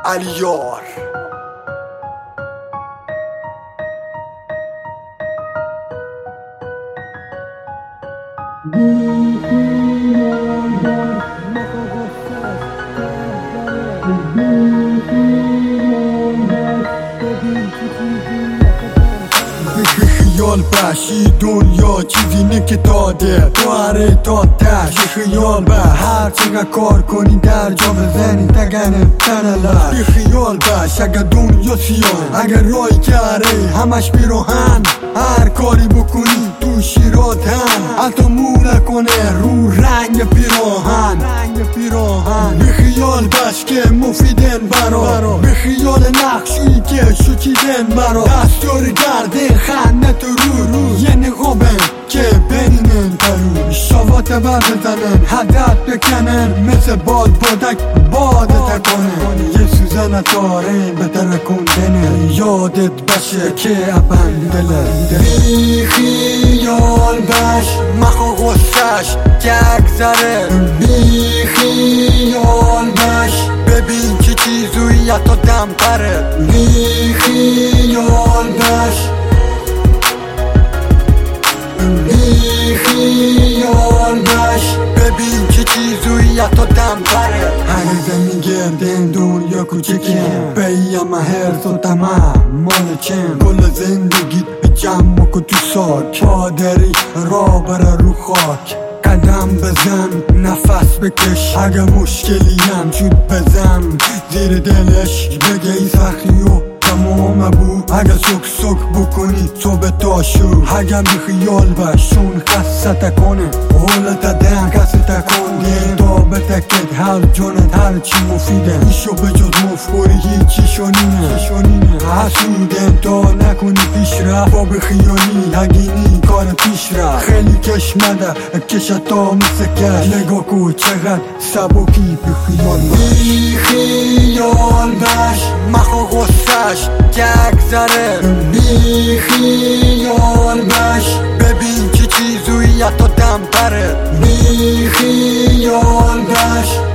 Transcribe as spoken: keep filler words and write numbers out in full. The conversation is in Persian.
علیار. خیال بشی دنیا چیزی نه که داده دواره تا تش. خیال به هر چقدر کار کنی در جا بزنی دگنه تنلش. بی خیال بش اگر دنیا سیاه، اگر رای کره همش بیروهن. هر کاری بکنی تو شیراتن، حتی مو نکنه رو رنگ پیراهن. بی خیال بش که مفیدن برا، بی خیال نقشی که شکیدن برا. دستور گردن خنده تو رو رو یه نقابن که بینن ترو. شوات بر بزنن هدف بکنن، مثل باد بادک باد تکنن. یه سوزن تاره به ترکوندنه، یادت باشه که ابن دله. بی خیال بش مخو غصش یک ذره. بی خیال بش ببین چه چیزوی تا دم پره. بی خیال بش بی خیال بش ببین چه چیزوی تا دم پره. هر زمین گردن دنیا کوچکه، بیم هرز و تمام مال چن. کل زندگی جمع کن تو ساک، پادری را بره رو خاک. قدم بزن نفس بکش، اگه مشکلی هم شد بزن زیر دلش. بگه ای سخی و تمام بود، اگه سک سک بکنی صبح تا شو. اگه بی خیال بشون خسته تکنه، حالت دن کسی تکنده. تا به تکت هر جانت هر چی مفیده، ایشو به جز مفخوری هیچی شونینه. حسودن تا نکنی پیش رفت، با بخیالی هگینی کار پیش رفت. خیلی کش مده کشت تا مثل کش، نگاه کو چقدر سبکی بخیال. بی خیال بش مخو غصش یک ذره. بی خیال بش ببین چه چیزوی تا دم پره. بی خیال بش